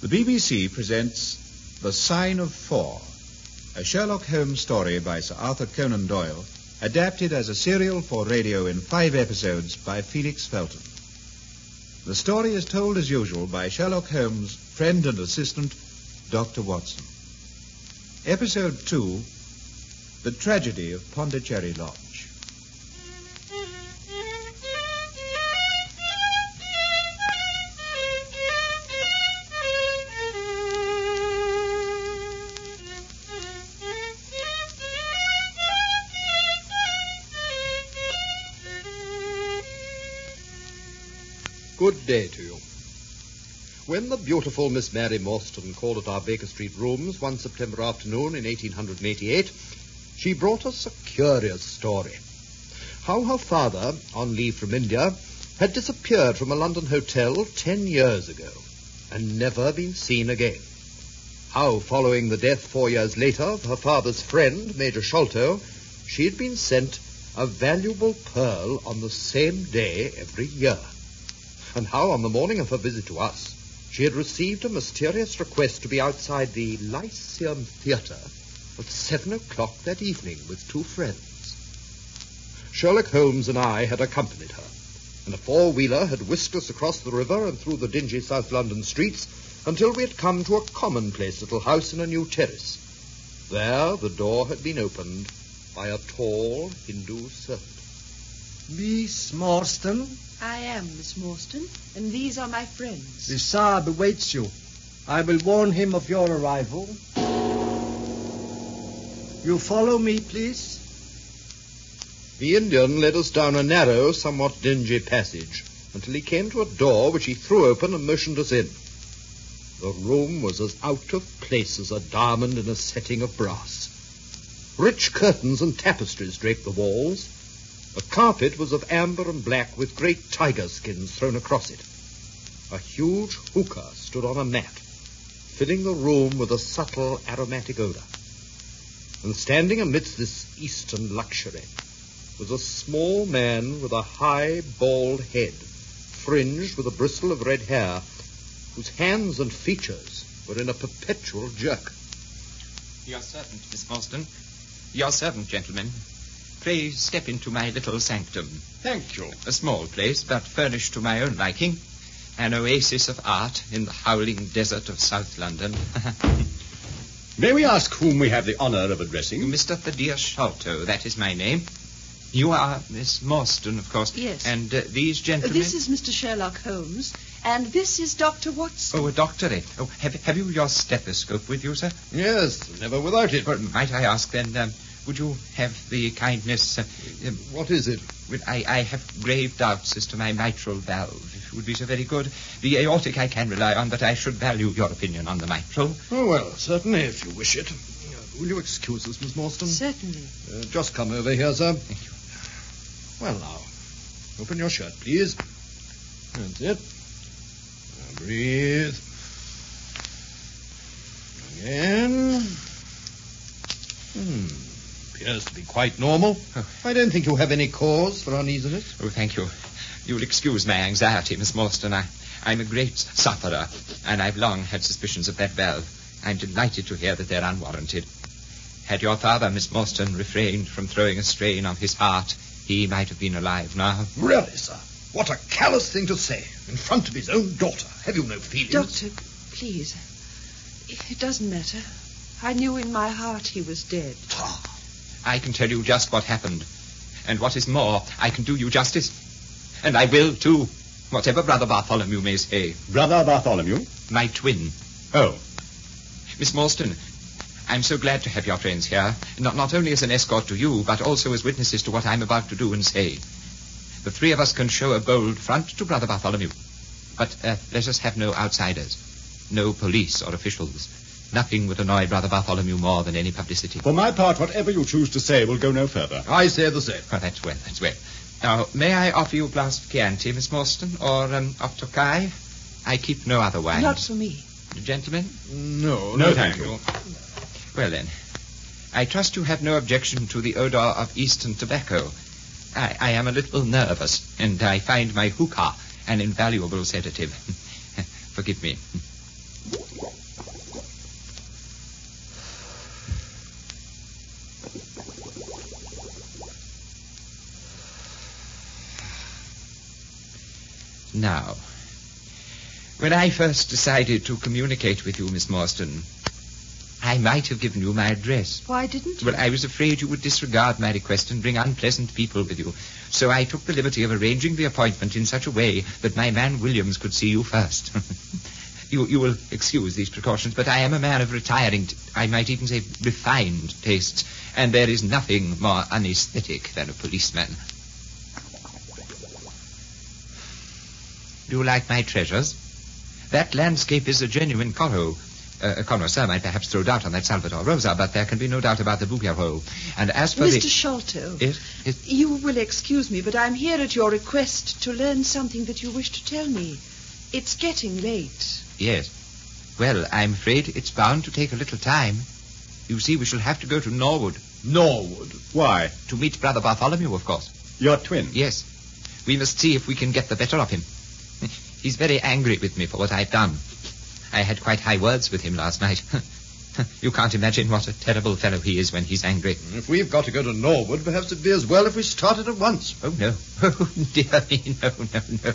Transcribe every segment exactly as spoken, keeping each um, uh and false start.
The B B C presents The Sign of Four, a Sherlock Holmes story by Sir Arthur Conan Doyle, adapted as a serial for radio in five episodes by Felix Felton. The story is told as usual by Sherlock Holmes' friend and assistant, Doctor Watson. Episode two, The Tragedy of Pondicherry Lodge. Good day to you. When the beautiful Miss Mary Morstan called at our Baker Street rooms one September afternoon in eighteen eighty-eight, she brought us a curious story. How her father, on leave from India, had disappeared from a London hotel ten years ago and never been seen again. How, following the death four years later of her father's friend, Major Sholto, she had been sent a valuable pearl on the same day every year. And how, on the morning of her visit to us, she had received a mysterious request to be outside the Lyceum Theatre at seven o'clock that evening with two friends. Sherlock Holmes and I had accompanied her, and a four-wheeler had whisked us across the river and through the dingy South London streets until we had come to a commonplace little house in a new terrace. There the door had been opened by a tall Hindu servant. Miss Morstan? I am Miss Morstan, and these are my friends. The Saab awaits you. I will warn him of your arrival. You follow me, please? The Indian led us down a narrow, somewhat dingy passage until he came to a door which he threw open and motioned us in. The room was as out of place as a diamond in a setting of brass. Rich curtains and tapestries draped the walls. The carpet was of amber and black with great tiger skins thrown across it. A huge hookah stood on a mat, filling the room with a subtle aromatic odor. And standing amidst this eastern luxury was a small man with a high, bald head, fringed with a bristle of red hair, whose hands and features were in a perpetual jerk. Your servant, Miss Morstan. Your servant, gentlemen. Pray step into my little sanctum. Thank you. A small place, but furnished to my own liking. An oasis of art in the howling desert of South London. May we ask whom we have the honor of addressing? Mister Thaddeus Sholto, that is my name. You are Miss Morstan, of course. Yes. And uh, these gentlemen... This is Mister Sherlock Holmes, and this is Doctor Watson. Oh, a doctorate. Oh, have, have you your stethoscope with you, sir? Yes, never without it. Well, might I ask, then... Um, Would you have the kindness... Uh, uh, what is it? Well, I, I have grave doubts as to my mitral valve. If it would be so very good. The aortic I can rely on, but I should value your opinion on the mitral. Oh, well, certainly, if you wish it. Uh, will you excuse us, Miss Morstan? Certainly. Uh, just come over here, sir. Thank you. Well, now, open your shirt, please. That's it. Now, breathe. Again. Hmm. Appears to be quite normal. Oh. I don't think you have any cause for uneasiness. Oh, thank you. You'll excuse my anxiety, Miss Morstan. I, I'm a great sufferer, and I've long had suspicions of that valve. I'm delighted to hear that they're unwarranted. Had your father, Miss Morstan, refrained from throwing a strain on his heart, he might have been alive now. Really, sir? What a callous thing to say in front of his own daughter. Have you no feelings? Doctor, please. It doesn't matter. I knew in my heart he was dead. I can tell you just what happened. And what is more, I can do you justice. And I will, too. Whatever Brother Bartholomew may say. Brother Bartholomew? My twin. Oh. Miss Morstan, I'm so glad to have your friends here. Not, not only as an escort to you, but also as witnesses to what I'm about to do and say. The three of us can show a bold front to Brother Bartholomew. But uh, let us have no outsiders. No police or officials. Nothing would annoy Brother Bartholomew more than any publicity. For my part, whatever you choose to say will go no further. I say the same. Oh, that's well, that's well. Now, may I offer you a glass of Chianti, Miss Morstan, or um, of Tokai? I keep no other wine. Not for me. Gentlemen? No, no, no thank, thank you. you. Well, then, I trust you have no objection to the odor of Eastern tobacco. I, I am a little nervous, and I find my hookah an invaluable sedative. Forgive me. Now, when I first decided to communicate with you, Miss Morstan, I might have given you my address. Why didn't you? Well, I was afraid you would disregard my request and bring unpleasant people with you. So I took the liberty of arranging the appointment in such a way that my man Williams could see you first. you, you will excuse these precautions, but I am a man of retiring, t- I might even say refined tastes, and there is nothing more unaesthetic than a policeman. Do you like my treasures? That landscape is a genuine Corot. Uh, a connoisseur might perhaps throw doubt on that Salvator Rosa, but there can be no doubt about the Bouguereau. And as for Mister the... Sholto, Yes, yes. You will excuse me, but I'm here at your request to learn something that you wish to tell me. It's getting late. Yes. Well, I'm afraid it's bound to take a little time. You see, we shall have to go to Norwood. Norwood? Why? To meet Brother Bartholomew, of course. Your twin? Yes. We must see if we can get the better of him. He's very angry with me for what I've done. I had quite high words with him last night. You can't imagine what a terrible fellow he is when he's angry. If we've got to go to Norwood, perhaps it'd be as well if we started at once. Oh, no. Oh, dear me, no, no, no.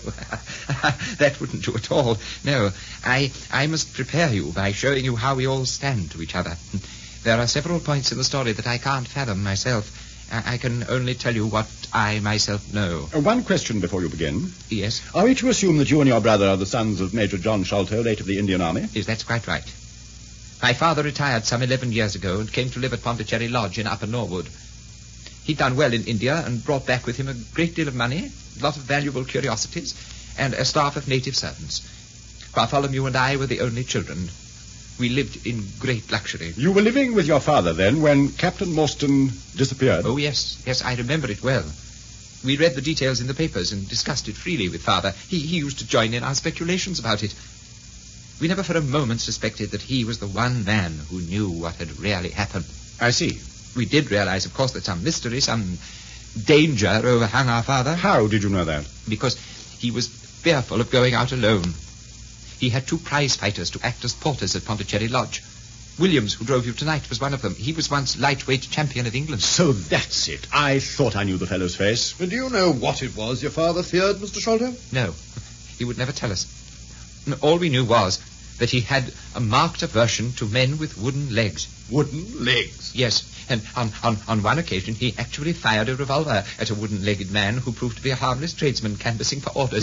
That wouldn't do at all. No, I, I must prepare you by showing you how we all stand to each other. There are several points in the story that I can't fathom myself. I, I can only tell you what I myself know. Uh, one question before you begin. Yes? Are we to assume that you and your brother are the sons of Major John Sholto, late of the Indian Army? Yes, that's quite right. My father retired some eleven years ago and came to live at Pondicherry Lodge in Upper Norwood. He'd done well in India and brought back with him a great deal of money, a lot of valuable curiosities, and a staff of native servants. Bartholomew and I were the only children. We lived in great luxury. You were living with your father, then, when Captain Morstan disappeared? Oh, yes. Yes, I remember it well. We read the details in the papers and discussed it freely with Father. He, he used to join in our speculations about it. We never for a moment suspected that he was the one man who knew what had really happened. I see. We did realize, of course, that some mystery, some danger overhung our father. How did you know that? Because he was fearful of going out alone. He had two prize fighters to act as porters at Pondicherry Lodge. Williams, who drove you tonight, was one of them. He was once lightweight champion of England. So that's it. I thought I knew the fellow's face. Do you know what it was your father feared, Mister Sholto? No, he would never tell us. All we knew was that he had a marked aversion to men with wooden legs. Wooden legs? Yes, and on, on, on one occasion he actually fired a revolver at a wooden-legged man who proved to be a harmless tradesman canvassing for orders.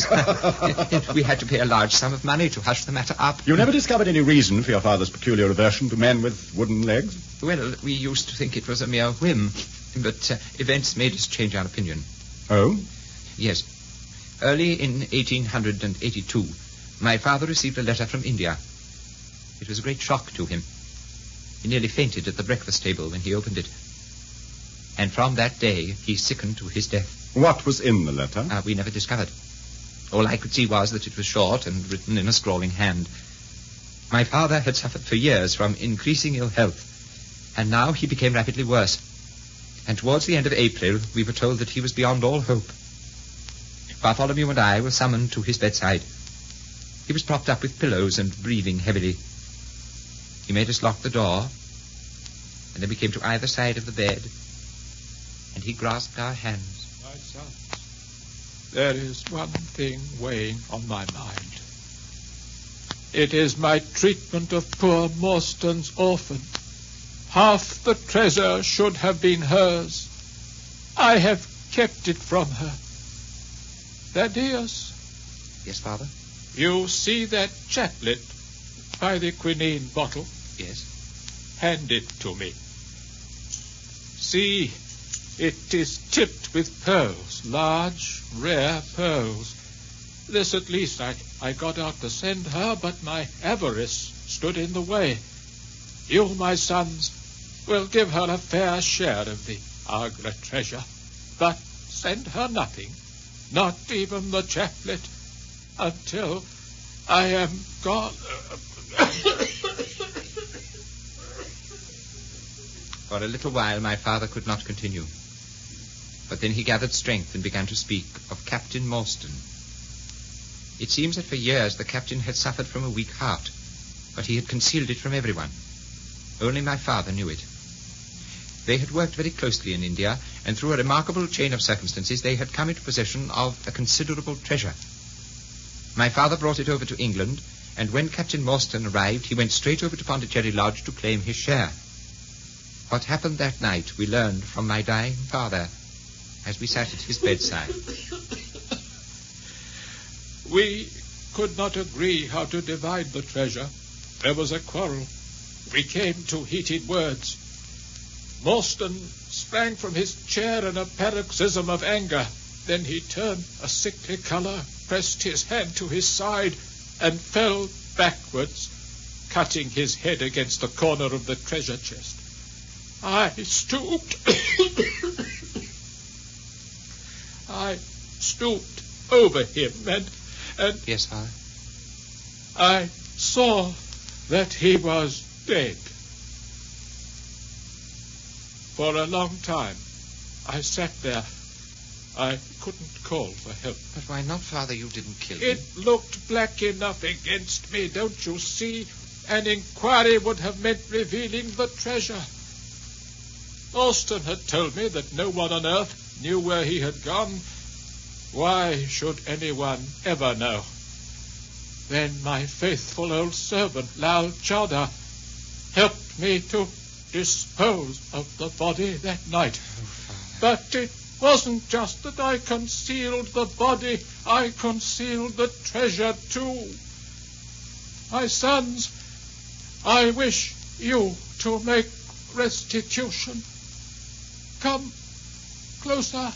We had to pay a large sum of money to hush the matter up. You never discovered any reason for your father's peculiar aversion to men with wooden legs? Well, we used to think it was a mere whim, but uh, events made us change our opinion. Oh? Yes. Early in eighteen eighty-two, my father received a letter from India. It was a great shock to him. He nearly fainted at the breakfast table when he opened it. And from that day, he sickened to his death. What was in the letter? Uh, we never discovered. All I could see was that it was short and written in a scrawling hand. My father had suffered for years from increasing ill health, and now he became rapidly worse. And towards the end of April, we were told that he was beyond all hope. Bartholomew and I were summoned to his bedside. He was propped up with pillows and breathing heavily. He made us lock the door, and then we came to either side of the bed, and he grasped our hands. My sons, there is one thing weighing on my mind. It is my treatment of poor Morstan's orphan. Half the treasure should have been hers. I have kept it from her. Thaddeus. Yes, Father? You see that chaplet by the quinine bottle? Yes. Hand it to me. See, it is tipped with pearls, large, rare pearls. This at least I, I got out to send her, but my avarice stood in the way. You, my sons, will give her a fair share of the Agra treasure, but send her nothing, not even the chaplet, until I am gone. For a little while my father could not continue. But then he gathered strength and began to speak of Captain Morstan. It seems that for years the captain had suffered from a weak heart, but he had concealed it from everyone. Only my father knew it. They had worked very closely in India, and through a remarkable chain of circumstances they had come into possession of a considerable treasure. My father brought it over to England, and when Captain Morstan arrived, he went straight over to Pondicherry Lodge to claim his share. What happened that night we learned from my dying father as we sat at his bedside. We could not agree how to divide the treasure. There was a quarrel. We came to heated words. Morstan sprang from his chair in a paroxysm of anger. Then he turned a sickly colour, pressed his hand to his side, and fell backwards, cutting his head against the corner of the treasure chest. I stooped. I stooped over him, and, and... Yes, Father? I saw that he was dead. For a long time, I sat there. I couldn't call for help. But why not, Father? You didn't kill him. It looked black enough against me, don't you see? An inquiry would have meant revealing the treasure. Morstan had told me that no one on earth knew where he had gone. Why should anyone ever know? Then my faithful old servant, Lal Chowdhury, helped me to dispose of the body that night. Oh, but it wasn't just that I concealed the body, I concealed the treasure too. My sons, I wish you to make restitution. Come closer.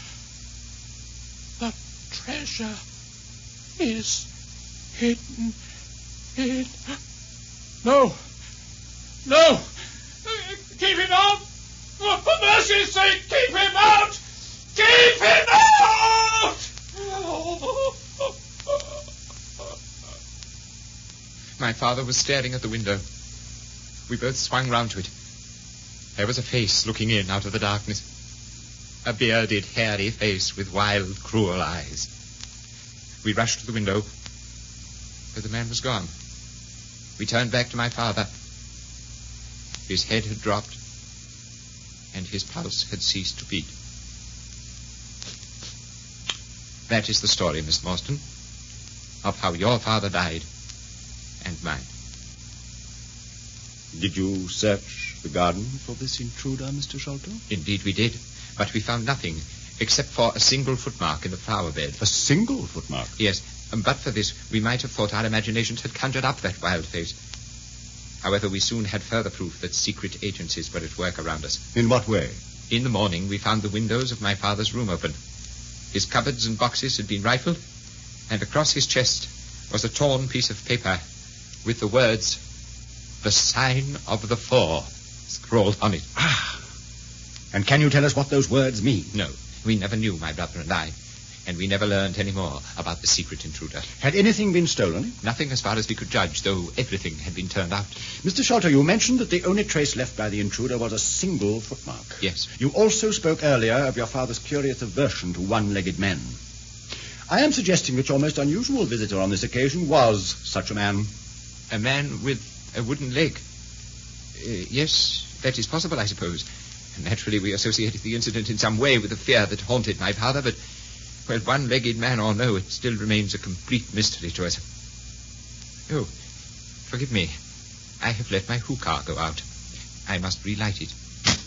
The treasure is hidden in... No! No! Keep him out! For mercy's sake, keep him out! Keep him out! My father was staring at the window. We both swung round to it. There was a face looking in out of the darkness. A bearded, hairy face with wild, cruel eyes. We rushed to the window, but the man was gone. We turned back to my father. His head had dropped, and his pulse had ceased to beat. That is the story, Miss Morstan, of how your father died, and mine. Did you search the garden for this intruder, Mister Sholto? Indeed we did, but we found nothing, except for a single footmark in the flower bed. A single footmark? Yes, um, but for this, we might have thought our imaginations had conjured up that wild face. However, we soon had further proof that secret agencies were at work around us. In what way? In the morning, we found the windows of my father's room open. His cupboards and boxes had been rifled, and across his chest was a torn piece of paper with the words, "The Sign of the Four," scrawled on it. Ah! And can you tell us what those words mean? No, we never knew, my brother and I, and we never learned any more about the secret intruder. Had anything been stolen? Nothing as far as we could judge, though everything had been turned out. Mister Sholto, you mentioned that the only trace left by the intruder was a single footmark. Yes. You also spoke earlier of your father's curious aversion to one-legged men. I am suggesting that your most unusual visitor on this occasion was such a man. A man with a wooden leg. Uh, yes, that is possible, I suppose. Naturally, we associated the incident in some way with the fear that haunted my father, but, well, one-legged man or no, it still remains a complete mystery to us. Oh, forgive me. I have let my hookah go out. I must relight it.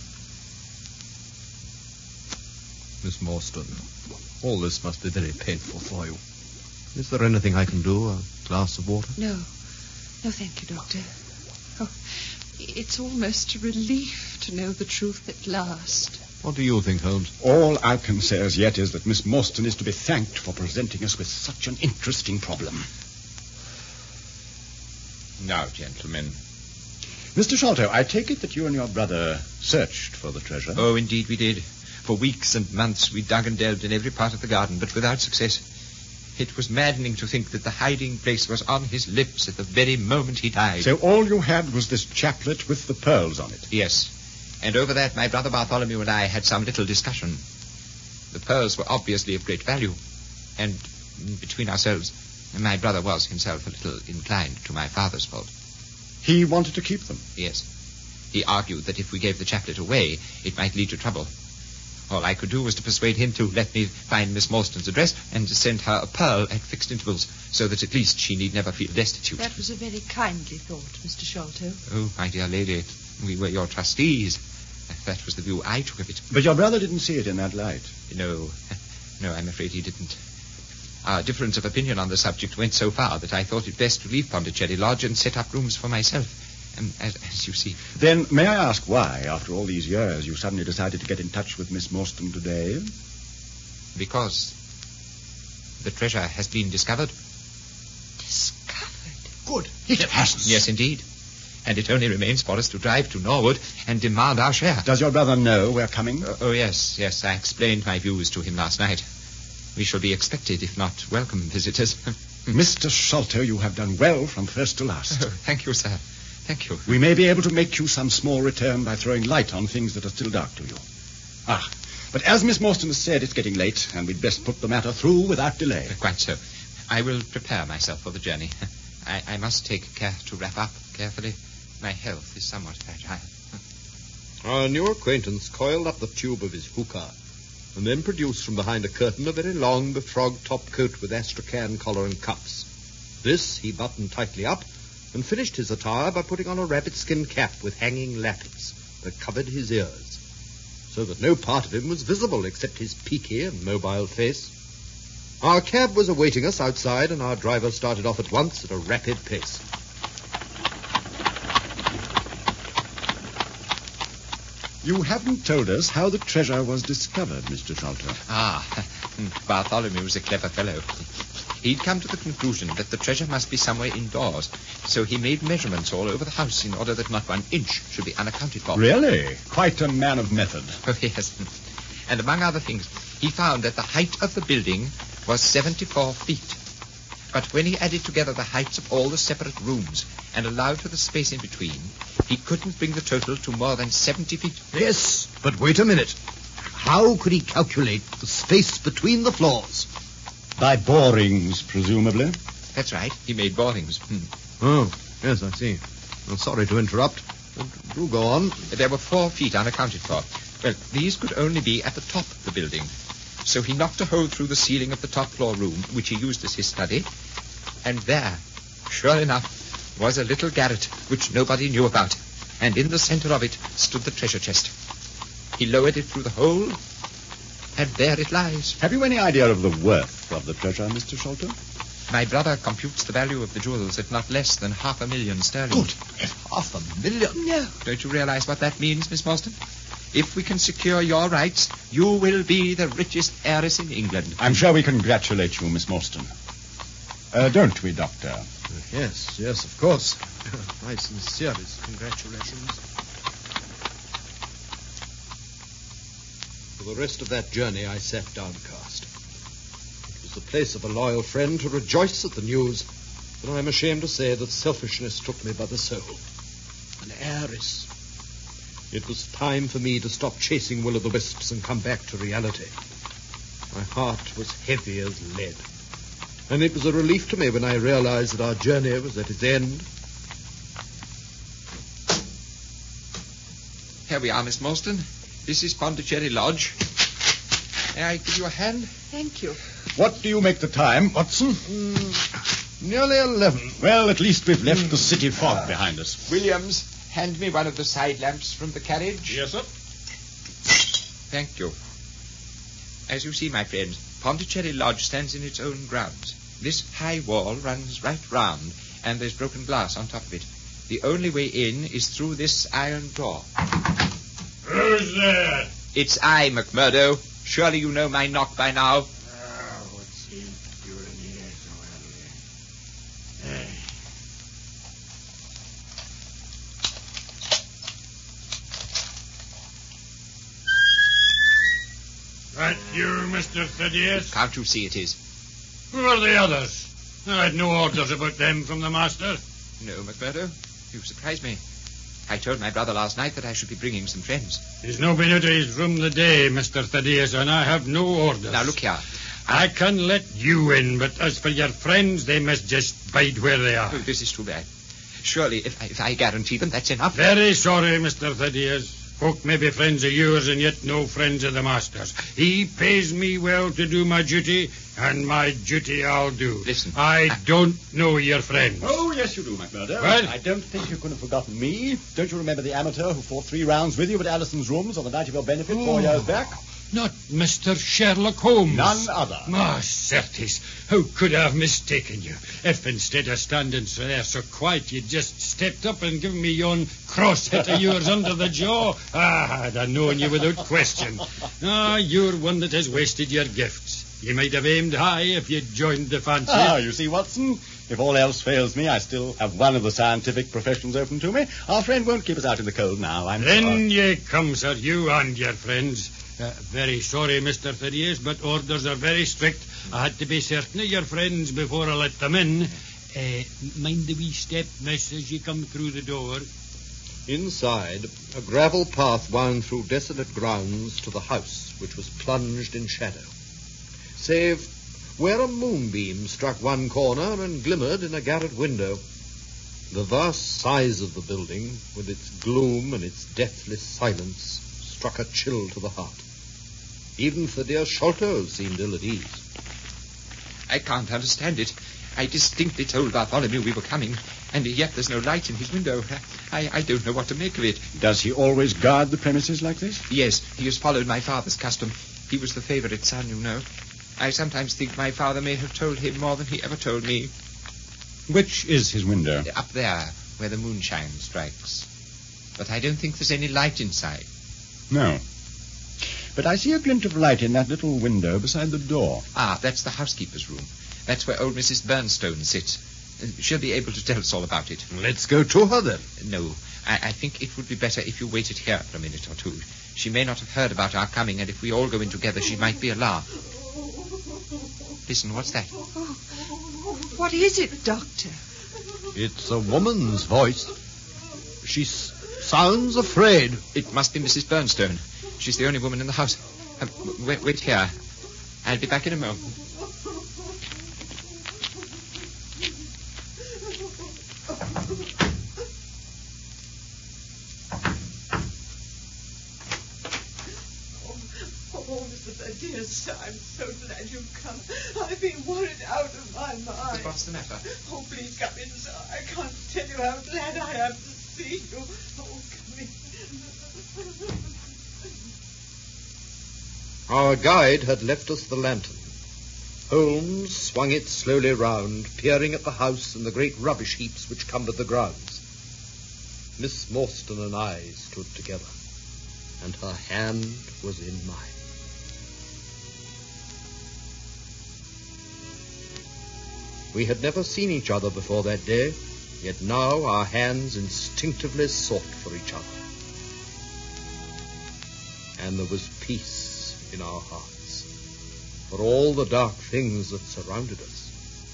Miss Morstan, all this must be very painful for you. Is there anything I can do? A glass of water? No. No, thank you, Doctor. Oh, it's almost a relief to know the truth at last. What do you think, Holmes? All I can say as yet is that Miss Morstan is to be thanked for presenting us with such an interesting problem. Now, gentlemen. Mister Sholto, I take it that you and your brother searched for the treasure? Oh, indeed we did. For weeks and months we dug and delved in every part of the garden, but without success. It was maddening to think that the hiding place was on his lips at the very moment he died. So all you had was this chaplet with the pearls on it? Yes. And over that, my brother Bartholomew and I had some little discussion. The pearls were obviously of great value. And between ourselves, my brother was himself a little inclined to my father's fault. He wanted to keep them? Yes. He argued that if we gave the chaplet away, it might lead to trouble. All I could do was to persuade him to let me find Miss Morstan's address and to send her a pearl at fixed intervals, so that at least she need never feel destitute. That was a very kindly thought, Mister Sholto. Oh, my dear lady, we were your trustees. That was the view I took of it. But your brother didn't see it in that light. No, no, I'm afraid he didn't. Our difference of opinion on the subject went so far that I thought it best to leave Pondicherry Lodge and set up rooms for myself. And as, as you see... Then may I ask why, after all these years, you suddenly decided to get in touch with Miss Morstan today? Because the treasure has been discovered. Discovered? Good. It hasn't. Yes, indeed. And it only remains for us to drive to Norwood and demand our share. Does your brother know we're coming? Uh, oh, yes, yes. I explained my views to him last night. We shall be expected, if not welcome, visitors. Mister Sholto, you have done well from first to last. Oh, thank you, sir. Thank you. We may be able to make you some small return by throwing light on things that are still dark to you. Ah, but as Miss Morstan has said, it's getting late, and we'd best put the matter through without delay. Uh, quite so. I will prepare myself for the journey. I, I must take care to wrap up carefully. My health is somewhat fragile. Our new acquaintance coiled up the tube of his hookah and then produced from behind a curtain a very long, befrogged top coat with astrakhan collar and cuffs. This he buttoned tightly up and finished his attire by putting on a rabbit-skin cap with hanging lappets that covered his ears, so that no part of him was visible except his peaky and mobile face. Our cab was awaiting us outside, and our driver started off at once at a rapid pace. You haven't told us how the treasure was discovered, Mister Sholto. Ah, Bartholomew was a clever fellow. He'd come to the conclusion that the treasure must be somewhere indoors, so he made measurements all over the house in order that not one inch should be unaccounted for. Really? Quite a man of method. Oh, yes. And among other things, he found that the height of the building was seventy-four feet. But when he added together the heights of all the separate rooms and allowed for the space in between, he couldn't bring the total to more than seventy feet. Yes, but wait a minute. How could he calculate the space between the floors? By borings, presumably. That's right. He made borings. Hmm. Oh, yes, I see. Well, sorry to interrupt, but do go on. There were four feet unaccounted for. Well, these could only be at the top of the building. So he knocked a hole through the ceiling of the top floor room, which he used as his study, and there, sure enough, was a little garret which nobody knew about, and in the center of it stood the treasure chest. He lowered it through the hole, and there it lies. Have you any idea of the worth of the treasure, Mister Sholto? My brother computes the value of the jewels at not less than half a million sterling. Good. Half a million? No. Don't you realize what that means, Miss Morstan? If we can secure your rights, you will be the richest heiress in England. I'm sure we congratulate you, Miss Morstan. Uh, don't we, Doctor? Yes, yes, of course. My sincerest congratulations. For the rest of that journey, I sat downcast. It was the place of a loyal friend to rejoice at the news, but I'm ashamed to say that selfishness took me by the soul. An heiress. It was time for me to stop chasing will-o'-the-wisps and come back to reality. My heart was heavy as lead, and it was a relief to me when I realized that our journey was at its end. Here we are, Miss Morstan. This is Pondicherry Lodge. May I give you a hand? Thank you. What do you make the time, Watson? Mm, nearly eleven. Well, at least we've left the city fog behind us. Williams, hand me one of the side lamps from the carriage. Yes, sir. Thank you. As you see, my friends, Pondicherry Lodge stands in its own grounds. This high wall runs right round, and there's broken glass on top of it. The only way in is through this iron door. Who's there? It's I, McMurdo. Surely you know my knock by now. Oh, what's he doing here so early? Hey. That you, Mister Thaddeus? Can't you see it is? Who are the others? I had no orders about them from the master. No, McMurdo. You surprised me. I told my brother last night that I should be bringing some friends. He's no been out of his room the day, Mister Thaddeus, and I have no orders. Now, look here. I can let you in, but as for your friends, they must just bide where they are. Oh, this is too bad. Surely, if I, if I guarantee them, that's enough. Very sorry, Mister Thaddeus. Folk may be friends of yours and yet no friends of the master's. He pays me well to do my duty, and my duty I'll do. Listen. I, I don't know your friends. Oh, yes, you do, MacMurdo. Well? I don't think you could have forgotten me. Don't you remember the amateur who fought three rounds with you at Allison's rooms on the night of your benefit Oh. four years back? Not Mister Sherlock Holmes. None other. Ah, certes. How could I have mistaken you? If instead of standing so there so quiet, you'd just stepped up and given me yon cross hit of yours under the jaw, ah, I'd have known you without question. Ah, you're one that has wasted your gifts. You might have aimed high if you'd joined the fancy. Ah, you see, Watson, if all else fails me, I still have one of the scientific professions open to me. Our friend won't keep us out in the cold now, I'm Then sure. ye come, sir, you and your friends. Uh, very sorry, Mister Thaddeus, but orders are very strict. I had to be certain of your friends before I let them in. Uh, mind the wee step, miss, as you come through the door. Inside, a gravel path wound through desolate grounds to the house, which was plunged in shadow, save where a moonbeam struck one corner and glimmered in a garret window. The vast size of the building, with its gloom and its deathless silence, struck a chill to the heart. Even Thaddeus Sholto seemed ill at ease. I can't understand it. I distinctly told Bartholomew we were coming, and yet there's no light in his window. I, I don't know what to make of it. Does he always guard the premises like this? Yes, he has followed my father's custom. He was the favourite son, you know. I sometimes think my father may have told him more than he ever told me. Which is his window? Up there, where the moonshine strikes. But I don't think there's any light inside. No. But I see a glint of light in that little window beside the door. Ah, that's the housekeeper's room. That's where old Missus Bernstone sits. Uh, She'll be able to tell us all about it. Let's go to her, then. No, I, I think it would be better if you waited here for a minute or two. She may not have heard about our coming, and if we all go in together, she might be alarmed. Listen, what's that? Oh, what is it, Doctor? It's a woman's voice. She s- sounds afraid. It must be Missus Bernstone. She's the only woman in the house. Uh, wait, wait here. I'll be back in a moment. Oh, Mister Thaddeus, I'm so glad you've come. I've been worried out of my mind. What's the matter? Oh, please come in, sir. I can't tell you how glad I am to see you. Oh, come in. Our guide had left us the lantern. Holmes swung it slowly round, peering at the house and the great rubbish heaps which cumbered the grounds. Miss Morstan and I stood together, and her hand was in mine. We had never seen each other before that day, yet now our hands instinctively sought for each other. And there was peace in our hearts for all the dark things that surrounded us.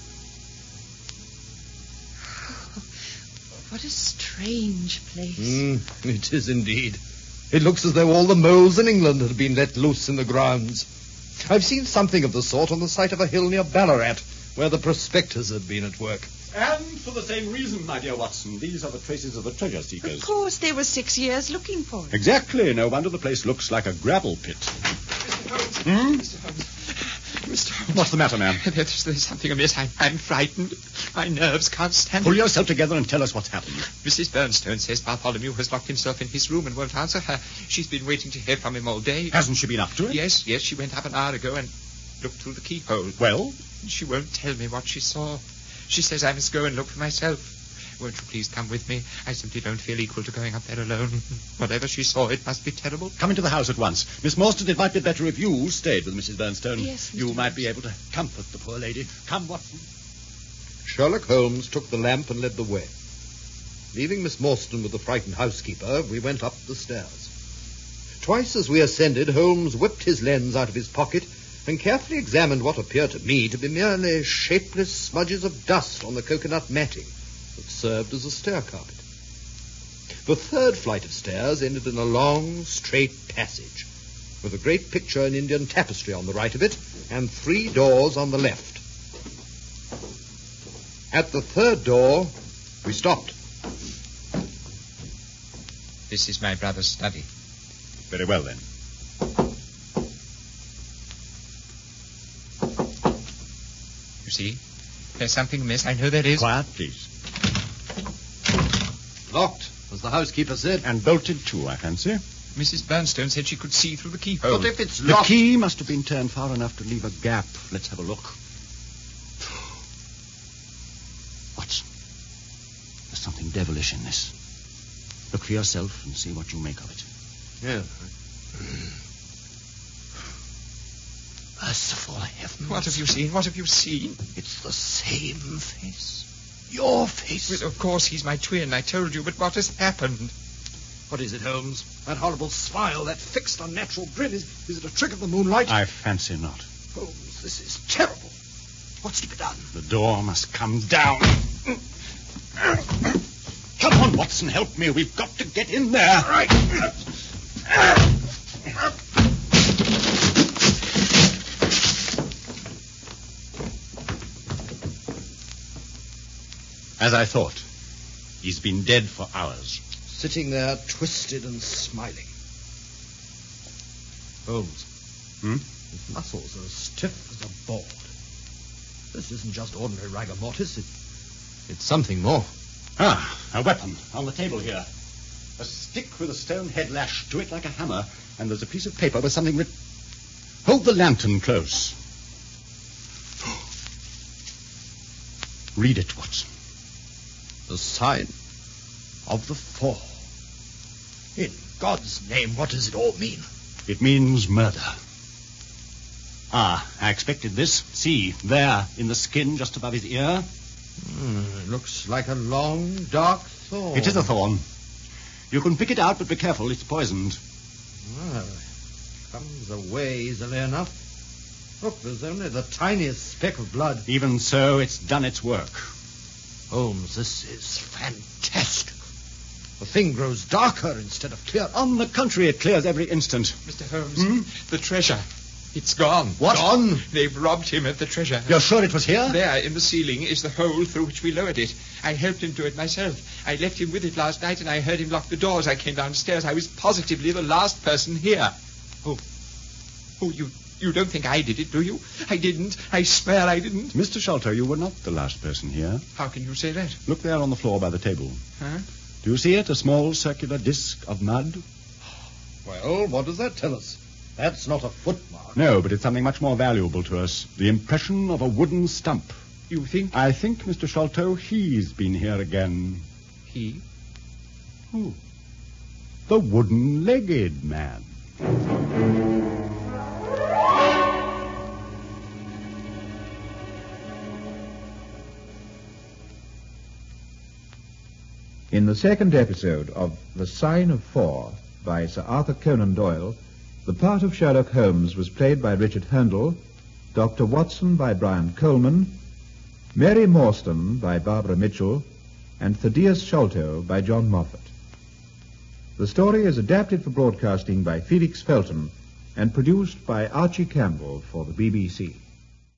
What a strange place. Mm, it is indeed. It looks as though all the moles in England had been let loose in the grounds. I've seen something of the sort on the site of a hill near Ballarat, where the prospectors had been at work. And for the same reason, my dear Watson, these are the traces of the treasure seekers. Of course, they were six years looking for it. Exactly. No wonder the place looks like a gravel pit. Mister Holmes. Hmm? Mister Holmes. Mister Holmes. What's the matter, ma'am? There's, there's something amiss. I'm, I'm frightened. My nerves can't stand Pull it. yourself together and tell us what's happened. Missus Bernstone says Bartholomew has locked himself in his room and won't answer her. She's been waiting to hear from him all day. Hasn't she been up to it? Yes, yes, she went up an hour ago and looked through the keyhole. Well? She won't tell me what she saw. She says I must go and look for myself. Won't you please come with me? I simply don't feel equal to going up there alone. Whatever she saw, it must be terrible. Come into the house at once. Miss Morstan, it might be better if you stayed with Missus Bernstone. Yes, Mister You might Holmes. be able to comfort the poor lady. Come, Watson. Sherlock Holmes took the lamp and led the way. Leaving Miss Morstan with the frightened housekeeper, we went up the stairs. Twice as we ascended, Holmes whipped his lens out of his pocket and carefully examined what appeared to me to be merely shapeless smudges of dust on the coconut matting that served as a stair carpet. The third flight of stairs ended in a long, straight passage, with a great picture in Indian tapestry on the right of it, and three doors on the left. At the third door, we stopped. This is my brother's study. Very well, then. You see? There's something amiss. I know there is. Quiet, please. Locked, as the housekeeper said. And bolted, too, I fancy. Missus Bernstone said she could see through the keyhole. But if it's The locked... key must have been turned far enough to leave a gap. Let's have a look. Watson, there's something devilish in this. Look for yourself and see what you make of it. Yeah. Merciful heavens. What have you seen? What have you seen? It's the same face. Your face. Well, of course, he's my twin, I told you, but what has happened? What is it, Holmes? That horrible smile, that fixed, unnatural grin. Is, is it a trick of the moonlight? I fancy not. Holmes, this is terrible. What's to be done? The door must come down. Come on, Watson, help me. We've got to get in there. Right. As I thought, he's been dead for hours. Sitting there, twisted and smiling. Holmes. Hmm? His muscles are as stiff as a board. This isn't just ordinary rigor mortis. It, it's something more. Ah, a weapon on the table here. A stick with a stone head lashed to it like a hammer, and there's a piece of paper with something written. Hold the lantern close. Read it, Watson. The sign of the four. In God's name, what does it all mean? It means murder. Ah, I expected this. See, there, in the skin just above his ear. Mm, it looks like a long, dark thorn. It is a thorn. You can pick it out, but be careful, it's poisoned. Well, it comes away easily enough. Look, there's only the tiniest speck of blood. Even so, it's done its work. Holmes, this is fantastic. The thing grows darker instead of clear. On the contrary, it clears every instant. Mister Holmes, Hmm? the treasure. It's gone. What? Gone? They've robbed him of the treasure. You're sure it was here? There, in the ceiling, is the hole through which we lowered it. I helped him do it myself. I left him with it last night, and I heard him lock the door as I came downstairs. I was positively the last person here. Oh, oh, you, you don't think I did it, do you? I didn't. I swear I didn't. Mister Sholto, you were not the last person here. How can you say that? Look there on the floor by the table. Huh? Do you see it? A small circular disc of mud? Well, what does that tell us? That's not a footmark. No, but it's something much more valuable to us. The impression of a wooden stump. You think? I think, Mister Sholto, he's been here again. He? Who? The wooden-legged man. In the second episode of The Sign of Four by Sir Arthur Conan Doyle, the part of Sherlock Holmes was played by Richard Handel, Doctor Watson by Brian Coleman, Mary Morstan by Barbara Mitchell, and Thaddeus Sholto by John Moffat. The story is adapted for broadcasting by Felix Felton and produced by Archie Campbell for the B B C.